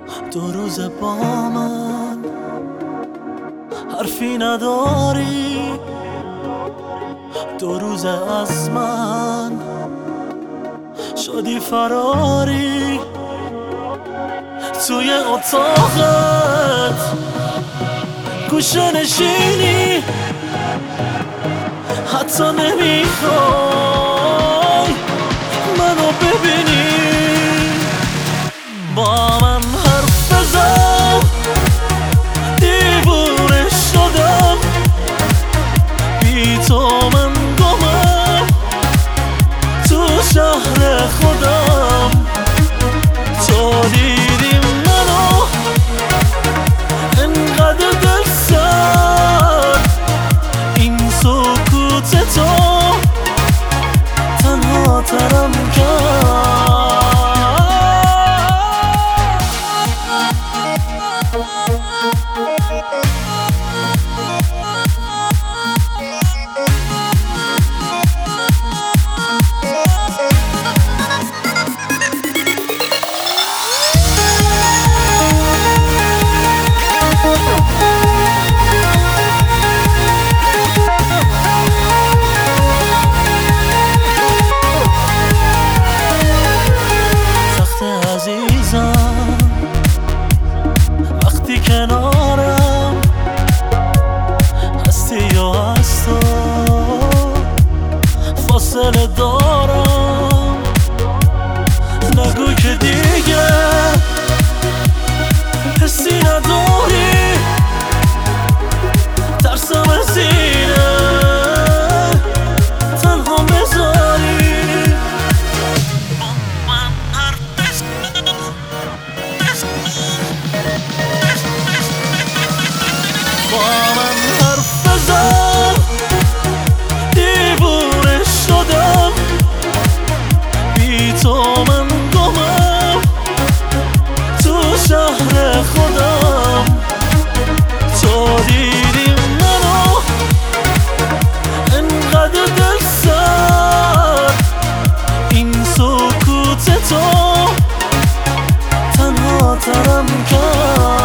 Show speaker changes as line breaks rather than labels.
دو روز با من حرفی نداری، دو روز از من شدی فراری. توی اتاقت گوشه نشینی، حتی نمیخوای منو ببینی. با من حرف بزن، دیوونه شدم، بی تو من گمم تو شهر خودم. تو دیدی منو انقدر دل سرد، این سکوت تو تنها ترم کرد. وقتی کنارم هستی یا از تو فاصله دارم. نگو که دیگه حسی نداری، ترسم از اینه تنها بذاری. با من حرف بزن، دیوونه شدم، بی تو من گمم تو شهر خودم. تو دیدی منو انقدر دل سرد، این سکوت تو تنها ترم کرد.